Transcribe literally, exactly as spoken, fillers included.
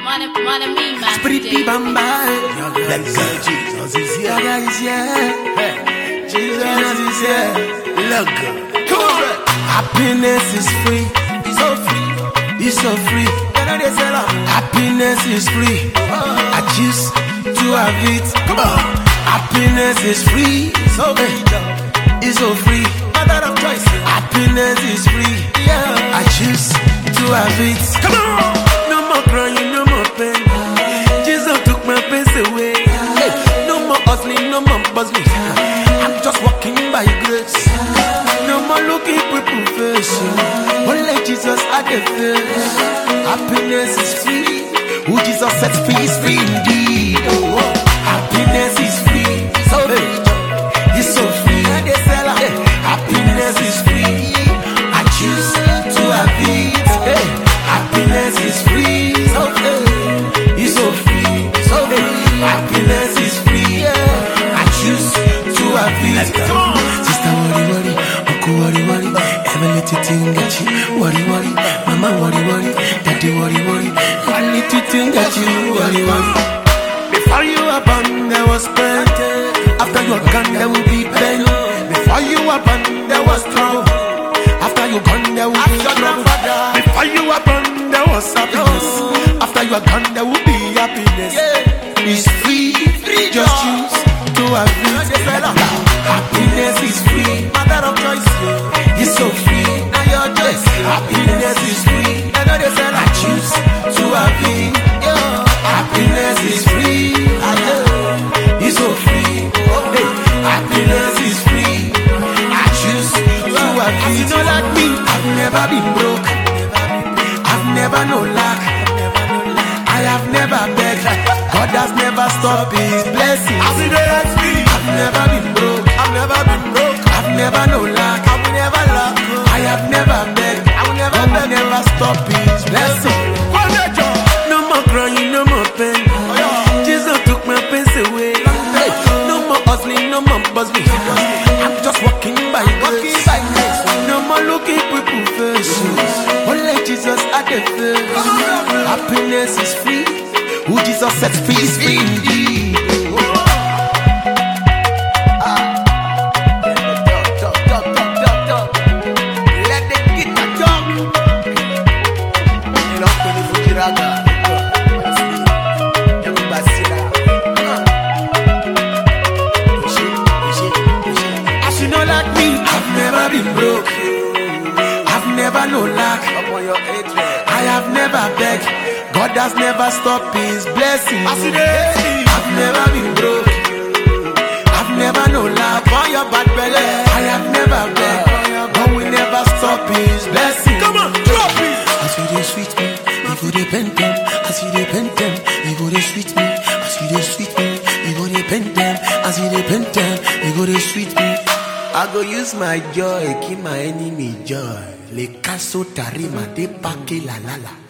Money, money, me, man. Pretty bamba. Let's go, Jesus is here. God is here. Jesus is here. Look good. Come on. Happiness is free. It's so free. It's so free. Happiness is free. I choose to have it. Come on. Happiness is free. It's so free. It's so free. Matter of choice. Happiness is free. I choose to have it. Come on. No more crying, no more pain. Jesus took my pains away. Hey, no more hustling, no more bustling. I'm just walking by grace. No more looking people face. Only Jesus at the face. Happiness is free. Who Jesus sets free is free indeed. Oh, happiness is free. So free. It's so free. Hey, happiness is free. I choose to have it. Hey, happiness is free. So free. It's so free. So free. Happiness is free. I choose to have it. Come on. Sister worry worry, uncle worry worry, every little thing got you worry worry, mama worry worry, daddy worry worry, every little thing got you worry worry. Before you were born there was pain, after you are gone there will be pain. Before you were born there was trouble, after you gone there will be trouble. Before you were born there was happiness, after you are gone there will be happiness. It's free, free, just choose to have it. Happiness is free, matter of choice. It's so free, now your choice. Happiness is free, I choose to have it. Happiness is free, it's so free. Hey, happiness is free, I choose to have it. You know like me, I've never been broke, I've never no lack, I have never begged. God has never stopped His blessings. I've never been broke, I've never been broke, I've never no lack, I will never lack. I have never begged, I will never beg, never stop His blessing. No more crying, no more pain. Jesus took my pains away. Hey, no more hustling, no more bustling. I'm just walking by grace. No more looking people faces. Only Jesus at the face. Happiness is free. Who Jesus sets free is free indeed. Let the guitar talk. You know, when you put it out there. As you know like me, I've never been broke, I've never no lack, I have never begged. God has never stopped His blessings. I've never been broke, I've never no lack. On your bad belly, I have never begged. God will never stop His blessings. Come on, drop it. As you dey sweet me, you go dey pain them. As you dey pain them, you go dey sweet me. As you dey sweet me, you go dey pain them. As you dey pain them, you go dey sweet me. I go use my joy, keep my enemy joy. Le caso tarima de pake la la la.